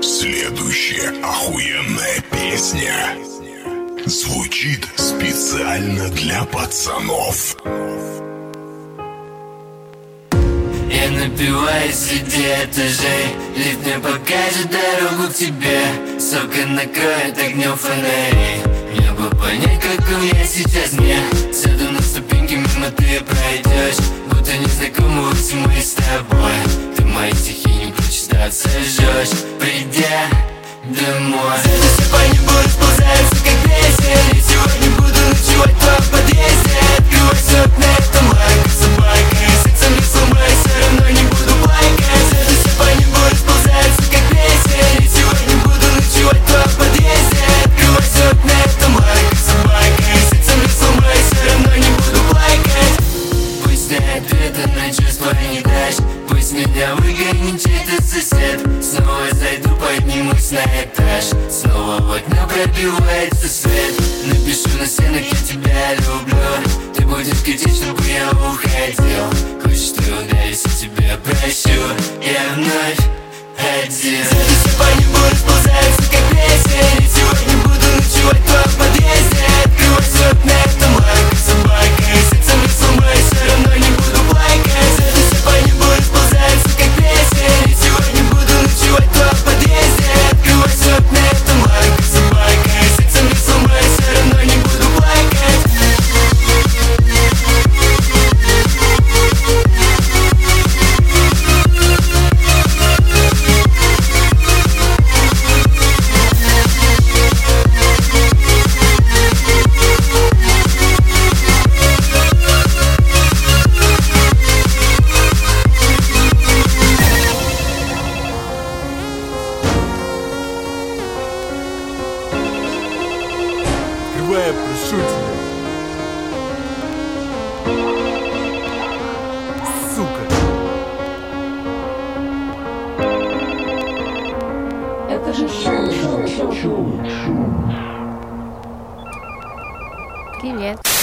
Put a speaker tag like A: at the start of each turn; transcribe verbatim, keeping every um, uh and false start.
A: Следующая охуенная песня звучит специально для пацанов.
B: Я напиваюсь среди этажей, лифт мне покажет дорогу к тебе. Сука накроет огнем фонарей, мне бы понять, каком я сейчас не. Сяду на ступеньки, мимо ты пройдешь, будто незнакомы улицы мы с тобой. Ты мои стихи не прочитаться жжешь, придя домой. Звезды по небу расползаются, как плесень. И сегодня буду ночевать в твоем подъезде. Открывайся окна, это майка, собака. И сердце не сломай, все равно не буду плакать. Звезды по небу расползаются, как плесень. И сегодня буду ночевать в твоем подъезде. Открывайся окна, это майка, собака. И сердце не сломай, все равно не буду плакать. Пусть не ответа на чувства не дашь, пусть меня выгонит чей-то сосед. Снова зайду, поднимусь на этаж, снова в окно пробивается свет. Напишу на стенах, я тебя люблю. Ты будешь кричать, чтобы я уходил. Хочешь ты ударись, я тебя прощу. Я вновь один. Звезды по небу расползаются, как плесень. И сегодня буду ночевать в твоем подъезде. Открывайся окна, это майка, собака. И сердце не сломай, все равно не буду плакать. Звезды по небу расползаются, как плесень. И сегодня буду ночевать в твоем подъезде. Открывайся окна, это майка, собака. И сердце не сломай, все равно не буду плакать.
C: Открывай, прошу тебя. Сука.
D: Это же шоу, шоу, шоу, шоу.
E: Привет.